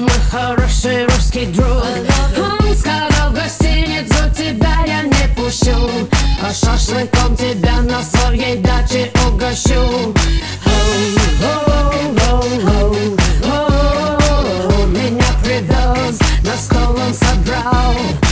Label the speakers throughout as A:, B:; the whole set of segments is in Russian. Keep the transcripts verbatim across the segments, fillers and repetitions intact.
A: мой хороший русский друг. Он сказал: в гостиницу тебя я не пущу, а шашлыком тебя на своей даче угощу. Меня привез, на стол он собрал.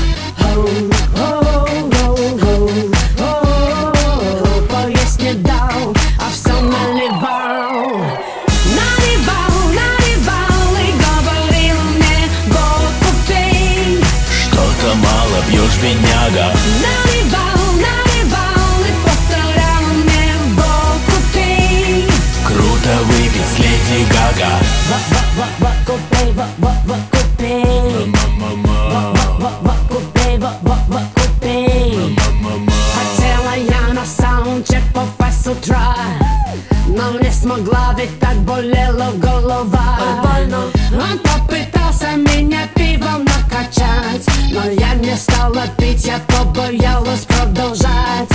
A: Поесть не дал, а все наливал. Наливал, наливал и говорил мне: водку пей.
B: Что-то мало пьешь, бедняга.
A: Наливал, наливал и повторял мне: водку пей.
B: Круто выпить с Леди Гага.
A: Водку пей, водку пей. Водку пей, водку пей. Хотела я на саундчек попасть с утра, но не смогла, ведь так болела голова. Он попытался меня пивом накачать, но я не стала пить, я побоялась продолжать.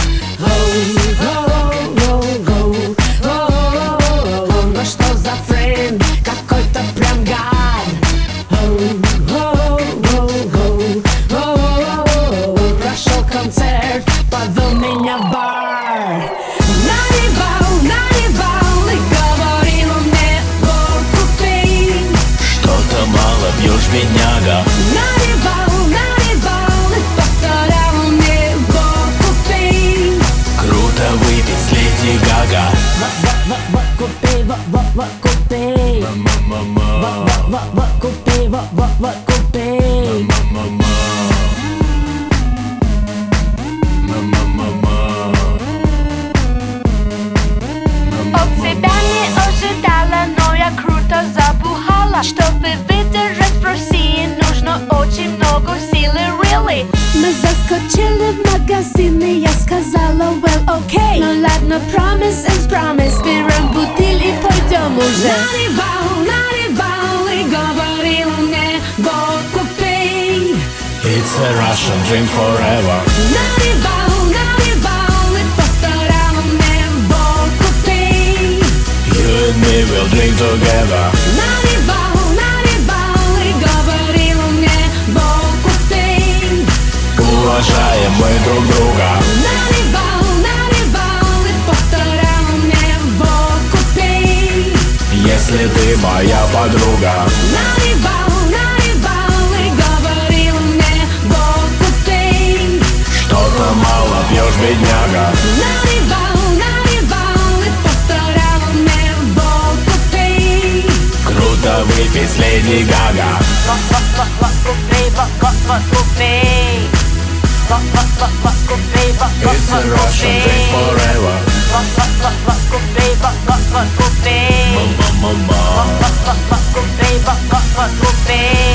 A: Ну что за френд, какой-то прям гад. Прошел концерт, повел меня в бар. Наливал, наливал и говорил мне: водку пей.
B: Что-то мало пьешь, бедняга.
A: Наливал, наливал и повторял мне: водку пей.
B: Круто выпить с Леди Гага.
A: Водку пей, водку пей. Водку пей, водку пей.
C: От себя не ожидала, но я круто забухала. Чтобы выдержать в России, нужно очень много силы, really.
A: Мы заскочили в магазин, и я сказала: well, okay. Ну ладно, promise is promise. Берем бутыль и пойдем уже. Наливал, наливал и говорил мне: водку пей.
B: It's a Russian drink forever.
A: Наливал, наливал и повторял мне: водку пей.
B: You and me will drink together.
A: Наливал, наливал и говорил мне: водку пей.
B: Уважаем мы друг друга.
A: Наливал, наливал и повторял мне: водку пей.
B: Если ты моя подруга.
A: Наливал, наливал и говорил мне: водку пей.
B: Что-то мало пьешь, бедняга.
A: Наливал, наливал и повторял мне: водку пей.
B: Круто выпить с Леди Гага.
C: Водку пей, водку пей. Водку пей,
B: It's a Russian drink forever.
C: водку пей, водку пей.
B: Мама, мама.
C: Водку пей, водку пей.